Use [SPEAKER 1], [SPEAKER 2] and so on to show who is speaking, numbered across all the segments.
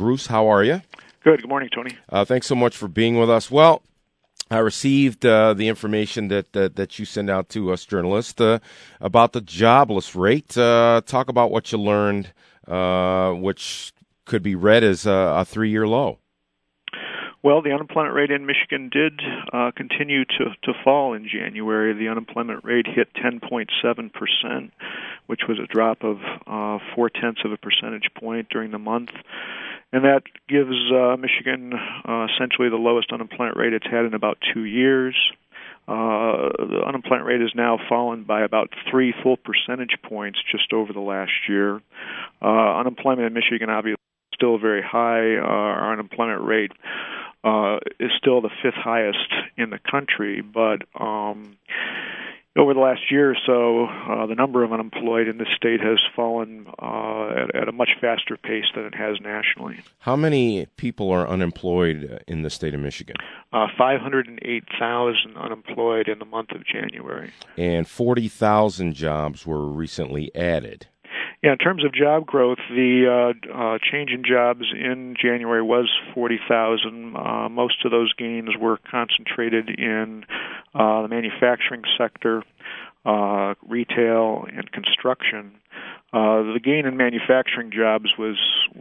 [SPEAKER 1] Bruce, how are you?
[SPEAKER 2] Good morning, Tony.
[SPEAKER 1] Thanks so much for being with us. Well, I received the information that you send out to us journalists about the jobless rate. Talk about what you learned, which could be read as a 3-year low.
[SPEAKER 2] Well, the unemployment rate in Michigan did continue to fall in January. The unemployment rate hit 10.7%, which was a drop of 0.4 of a percentage point during the month. And that gives Michigan essentially the lowest unemployment rate it's had in about 2 years. The unemployment rate has now fallen by about 3 full percentage points just over the last year. Unemployment in Michigan obviously is still very high. Our unemployment rate is still the 5th highest in the country, but over the last year or so, the number of unemployed in this state has fallen at a much faster pace than it has nationally.
[SPEAKER 1] How many people are unemployed in the state of Michigan?
[SPEAKER 2] 508,000 unemployed in the month of January.
[SPEAKER 1] And 40,000 jobs were recently added.
[SPEAKER 2] Yeah, in terms of job growth, the change in jobs in January was 40,000. Most of those gains were concentrated in the manufacturing sector, retail, and construction. The gain in manufacturing jobs was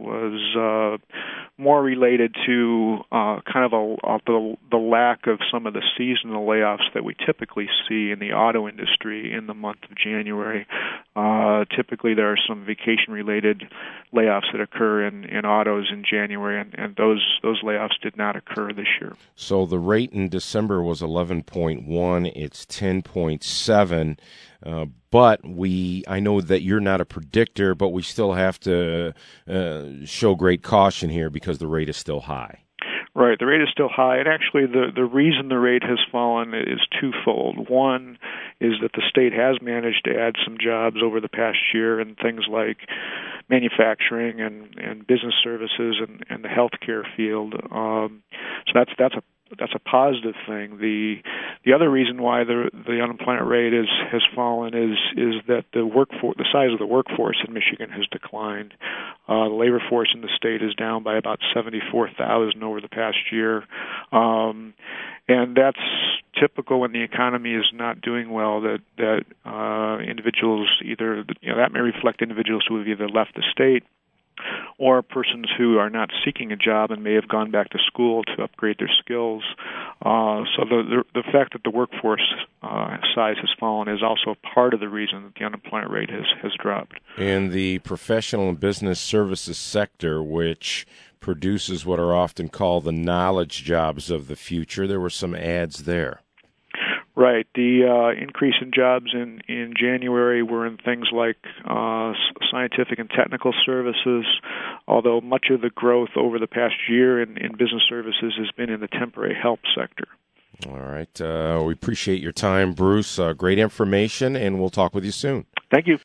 [SPEAKER 2] more related to kind of the lack of some of the seasonal layoffs that we typically see in the auto industry in the month of January. Typically, there are some vacation-related layoffs that occur in autos in January, and those layoffs did not occur this year.
[SPEAKER 1] So the rate in December was 11.1. It's 10.7. But I know that you're not a predictor, but we still have to show great caution here because the rate is still high.
[SPEAKER 2] Right, the rate is still high, and actually the reason the rate has fallen is twofold. One is that the state has managed to add some jobs over the past year in things like manufacturing and business services and the healthcare field. So that's a positive thing. The other reason why the unemployment rate has fallen is that the size of the workforce in Michigan has declined. The labor force in the state is down by about 74,000 over the past year, and that's typical when the economy is not doing well. That individuals that may reflect individuals who have either left the state or persons who are not seeking a job and may have gone back to school to upgrade their skills. So the fact that the workforce size has fallen is also part of the reason that the unemployment rate has dropped.
[SPEAKER 1] In the professional and business services sector, which produces what are often called the knowledge jobs of the future, there were some ads there.
[SPEAKER 2] Right. The increase in jobs in January were in things like scientific and technical services, although much of the growth over the past year in business services has been in the temporary help sector.
[SPEAKER 1] All right. We appreciate your time, Bruce. Great information, and we'll talk with you soon.
[SPEAKER 2] Thank you.